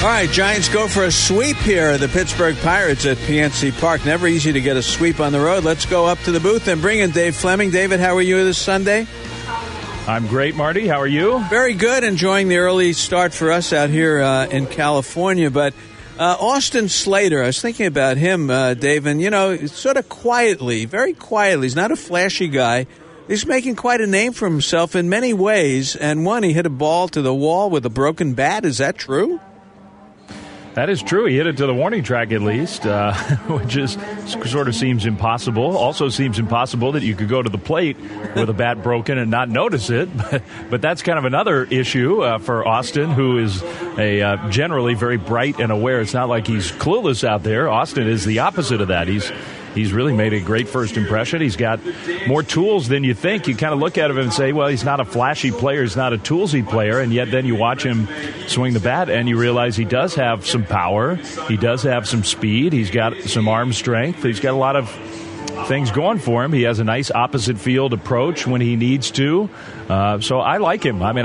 All right, Giants go for a sweep here. The Pittsburgh Pirates at PNC Park. Never easy to get a sweep on the road. Let's go up to the booth and bring in Dave Fleming. David, how are you this Sunday? I'm great, Marty. How are you? Very good. Enjoying the early start for us out here in California. But Austin Slater, I was thinking about him, Dave, and, sort of quietly, very quietly. He's not a flashy guy. He's making quite a name for himself in many ways. And one, he hit a ball to the wall with a broken bat. Is that true? That is true. He hit it to the warning track at least, which is sort of seems impossible. Also seems impossible that you could go to the plate with a bat broken and not notice it. But that's kind of another issue for Austin, who is a generally very bright and aware. It's not like he's clueless out there. Austin is the opposite of that. He's really made a great first impression. He's got more tools than you think. You kind of look at him and say, well, he's not a flashy player. He's not a toolsy player. And yet then you watch him swing the bat and you realize he does have some power. He does have some speed. He's got some arm strength. He's got a lot of things going for him. He has a nice opposite field approach when he needs to. So I like him. I mean,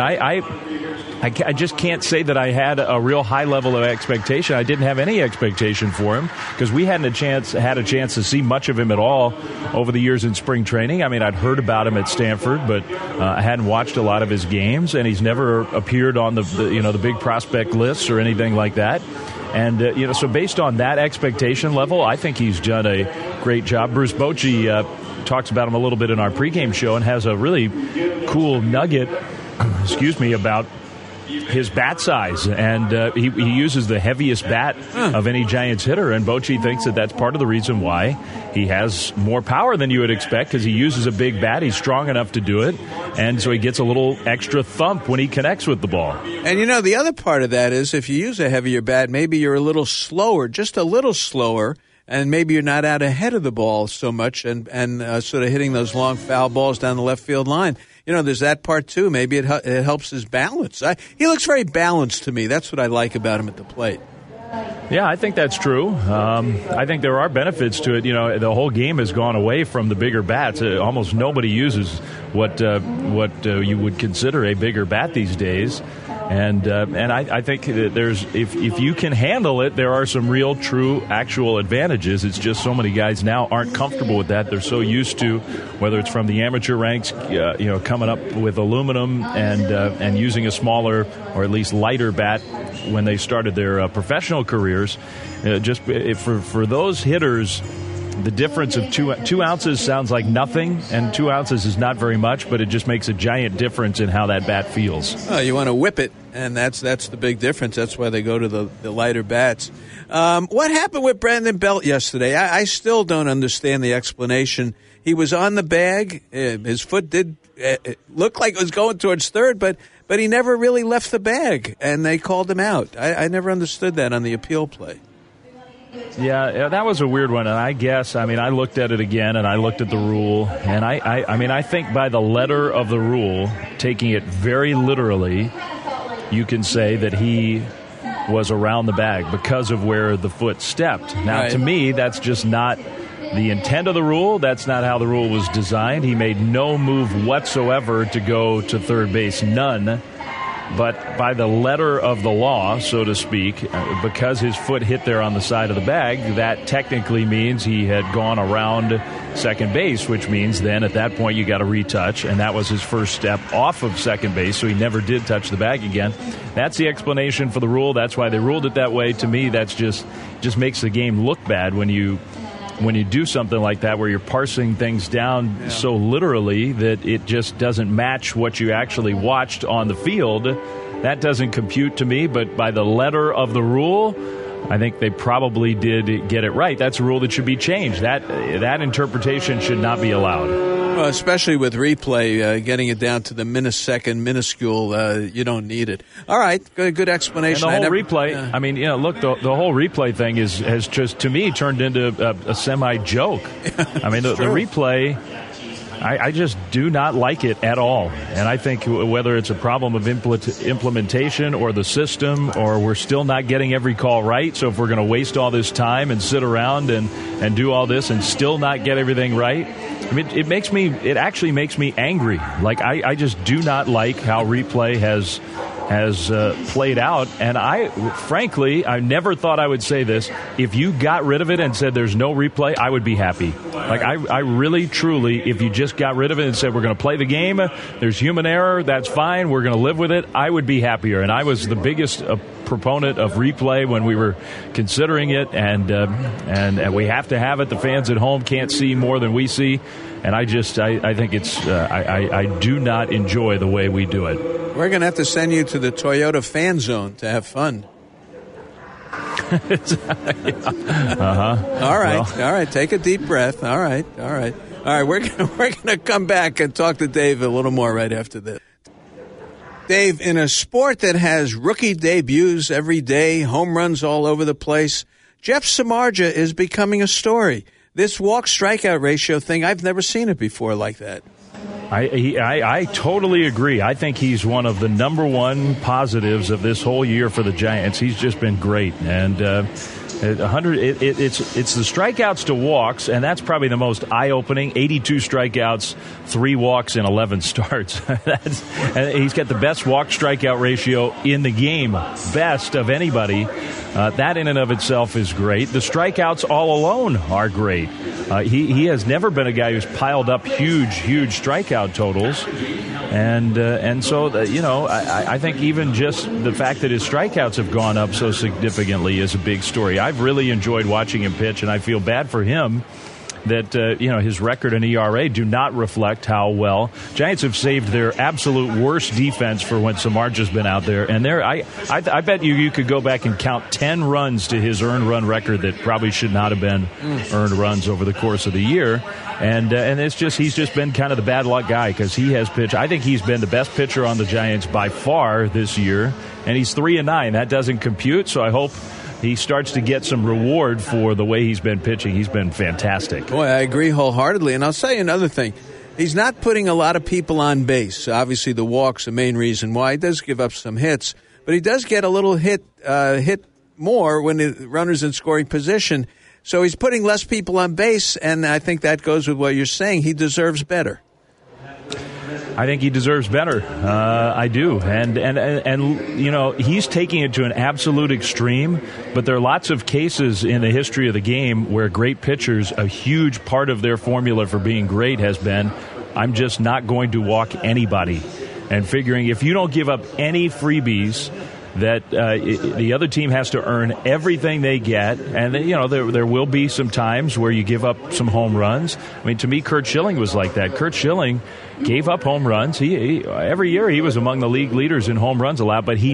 I just can't say that I had a real high level of expectation. I didn't have any expectation for him because we hadn't had a chance to see much of him at all over the years in spring training. I mean, I'd heard about him at Stanford, but I hadn't watched a lot of his games, and he's never appeared on the big prospect lists or anything like that. And so based on that expectation level, I think he's done a great job. Bruce Bochy talks about him a little bit in our pregame show and has a really cool nugget, about his bat size, and he uses the heaviest bat of any Giants hitter, and Bochy thinks that that's part of the reason why he has more power than you would expect, because he uses a big bat. He's strong enough to do it, and so he gets a little extra thump when he connects with the ball. And the other part of that is if you use a heavier bat, maybe you're a little slower, just a little slower, and maybe you're not out ahead of the ball so much and sort of hitting those long foul balls down the left field line. There's that part, too. Maybe it helps his balance. He looks very balanced to me. That's what I like about him at the plate. Yeah, I think that's true. I think there are benefits to it. The whole game has gone away from the bigger bats. Almost nobody uses what you would consider a bigger bat these days. And I think that if you can handle it, there are some real, true, actual advantages. It's just so many guys now aren't comfortable with that. They're so used to, whether it's from the amateur ranks, coming up with aluminum and using a smaller or at least lighter bat when they started their professional careers. For those hitters, the difference of two ounces sounds like nothing, and 2 ounces is not very much, but it just makes a giant difference in how that bat feels. Oh, you want to whip it, and that's the big difference. That's why they go to the lighter bats. What happened with Brandon Belt yesterday? I still don't understand the explanation. He was on the bag. His foot did look like it was going towards third, but he never really left the bag, and they called him out. I never understood that on the appeal play. Yeah, that was a weird one, and I looked at it again, and I looked at the rule, and I think by the letter of the rule, taking it very literally, you can say that he was around the bag because of where the foot stepped. Now, right. To me, that's just not the intent of the rule. That's not how the rule was designed. He made no move whatsoever to go to third base, none. But by the letter of the law, so to speak, because his foot hit there on the side of the bag, that technically means he had gone around second base, which means then at that point you got to retouch, and that was his first step off of second base, so he never did touch the bag again. That's the explanation for the rule. That's why they ruled it that way. To me, that's just makes the game look bad when you do something like that where you're parsing things down so literally that it just doesn't match what you actually watched on the field. That doesn't compute to me, but by the letter of the rule, I think they probably did get it right. That's a rule that should be changed. That interpretation should not be allowed. Well, especially with replay, getting it down to the minuscule, you don't need it. All right, good explanation. And the whole replay, look, the whole replay thing has just, to me, turned into a semi-joke. I mean, the replay, I just do not like it at all. And I think whether it's a problem of implementation or the system, or we're still not getting every call right, so if we're going to waste all this time and sit around and do all this and still not get everything right, I mean, it actually makes me angry. Like, I just do not like how replay has has played out. And I never thought I would say this. If you got rid of it and said there's no replay, I would be happy. Like, I really, truly, if you just got rid of it and said we're going to play the game, there's human error, that's fine, we're going to live with it, I would be happier. And I was the biggest proponent of replay when we were considering it, and we have to have it. The fans at home can't see more than we see, and I think it's I do not enjoy the way we do it. We're going to have to send you to the Toyota fan zone to have fun. All right. Take a deep breath. All right. We're gonna come back and talk to Dave a little more right after this. Dave, in a sport that has rookie debuts every day, home runs all over the place, Jeff Samardzija is becoming a story. This walk-strikeout ratio thing, I've never seen it before like that. I totally agree. I think he's one of the number one positives of this whole year for the Giants. He's just been great. And it's the strikeouts to walks, and that's probably the most eye-opening. 82 strikeouts, 3 walks, and 11 starts. And he's got the best walk-strikeout ratio in the game, best of anybody. That in and of itself is great. The strikeouts all alone are great. He has never been a guy who's piled up huge strikeout totals. And so, I think even just the fact that his strikeouts have gone up so significantly is a big story. I've really enjoyed watching him pitch, and I feel bad for him that his record and ERA do not reflect how well. Giants have saved their absolute worst defense for when Samardzija's been out there. And I bet you could go back and count 10 runs to his earned run record that probably should not have been earned runs over the course of the year. And he's just been kind of the bad luck guy because he has pitched. I think he's been the best pitcher on the Giants by far this year, and he's 3-9. That doesn't compute, so I hope he starts to get some reward for the way he's been pitching. He's been fantastic. Boy, I agree wholeheartedly. And I'll say another thing. He's not putting a lot of people on base. Obviously, the walk's the main reason why. He does give up some hits, but he does get a little hit more when the runner's in scoring position. So he's putting less people on base, and I think that goes with what you're saying. He deserves better. I think he deserves better. I do. And he's taking it to an absolute extreme, but there are lots of cases in the history of the game where great pitchers, a huge part of their formula for being great has been, I'm just not going to walk anybody. And figuring if you don't give up any freebies, that the other team has to earn everything they get. And, there will be some times where you give up some home runs. I mean, to me, Curt Schilling was like that. Curt Schilling gave up home runs. He every year he was among the league leaders in home runs allowed, but he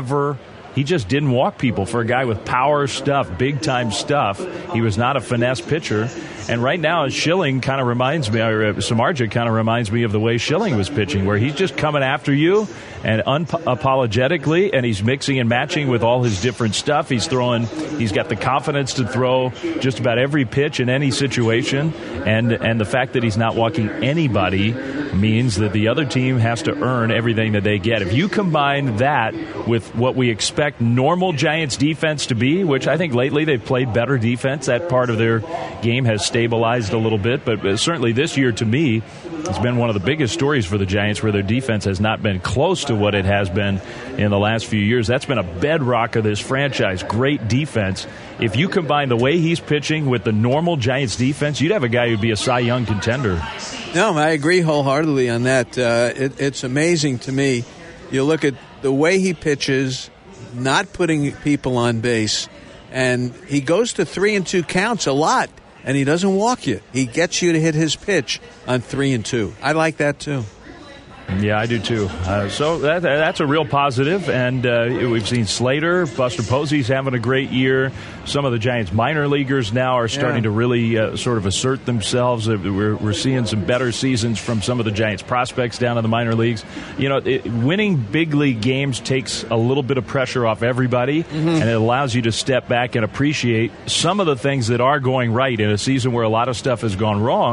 just didn't walk people. For a guy with power stuff, big-time stuff, he was not a finesse pitcher. And right now, Schilling kind of reminds me, or Samardzija kind of reminds me of the way Schilling was pitching, where he's just coming after you and unapologetically, and he's mixing and matching with all his different stuff. He's got the confidence to throw just about every pitch in any situation, and the fact that he's not walking anybody means that the other team has to earn everything that they get. If you combine that with what we expect normal Giants defense to be, which I think lately they've played better defense, that part of their game has stabilized a little bit, but certainly this year to me it's been one of the biggest stories for the Giants, where their defense has not been close to what it has been in the last few years. That's been a bedrock of this franchise. Great defense. If you combine the way he's pitching with the normal Giants defense, you'd have a guy who'd be a Cy Young contender. No, I agree wholeheartedly on that. It's amazing to me. You look at the way he pitches, not putting people on base, and he goes to 3-2 counts a lot, and he doesn't walk you. He gets you to hit his pitch on 3-2. I like that too. Yeah, I do too. So that's a real positive, and we've seen Slater, Buster Posey's having a great year. Some of the Giants minor leaguers now are starting to really sort of assert themselves. We're seeing some better seasons from some of the Giants prospects down in the minor leagues. Winning big league games takes a little bit of pressure off everybody, and it allows you to step back and appreciate some of the things that are going right in a season where a lot of stuff has gone wrong.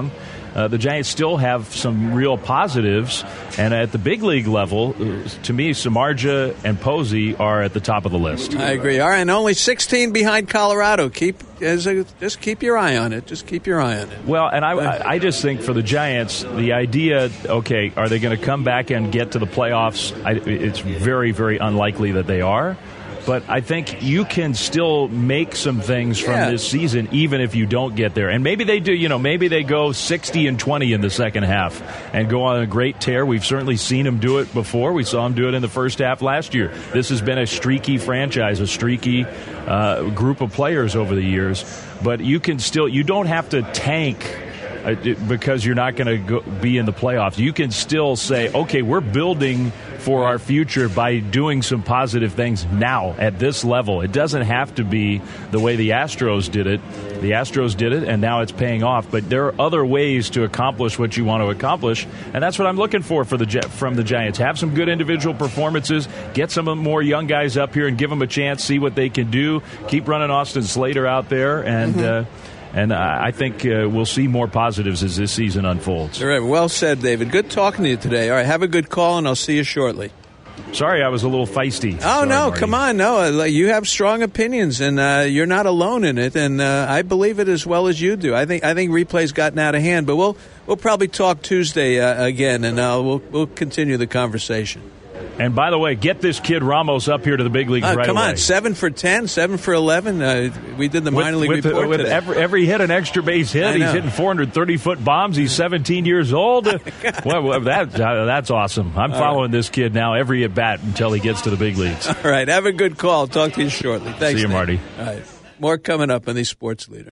the Giants still have some real positives. And at the big league level, to me, Samardzija and Posey are at the top of the list. I agree. All right, and only 16 behind Colorado. Just keep your eye on it. Just keep your eye on it. Well, and I just think for the Giants, the idea, okay, are they going to come back and get to the playoffs? It's very, very unlikely that they are. But I think you can still make some things from this season, even if you don't get there. And maybe they do. Maybe they go 60-20 in the second half and go on a great tear. We've certainly seen them do it before. We saw them do it in the first half last year. This has been a streaky franchise, a streaky group of players over the years. But you don't have to tank because you're not going to be in the playoffs. You can still say, okay, we're building for our future by doing some positive things now at this level. It doesn't have to be the way the Astros did it. The Astros did it, and now it's paying off. But there are other ways to accomplish what you want to accomplish, and that's what I'm looking for from the Giants. Have some good individual performances, get some more young guys up here and give them a chance, see what they can do. Keep running Austin Slater out there, and and I think we'll see more positives as this season unfolds. All right, well said, David. Good talking to you today. All right, have a good call, and I'll see you shortly. Sorry, I was a little feisty. Oh, Sorry, no, Marty. come on. No, you have strong opinions, and you're not alone in it, and I believe it as well as you do. I think replay's gotten out of hand, but we'll probably talk Tuesday again, and we'll continue the conversation. And by the way, get this kid Ramos up here to the big leagues right away. Come on, 7 for 10, 7 for 11. We did the minor league report with today. every hit an extra base hit. He's hitting 430-foot bombs. He's 17 years old. Well, that's awesome. I'm following this kid now every at bat until he gets to the big leagues. All right, have a good call. Talk to you shortly. Thanks. See you, Marty. All right, more coming up on the Sports Leader.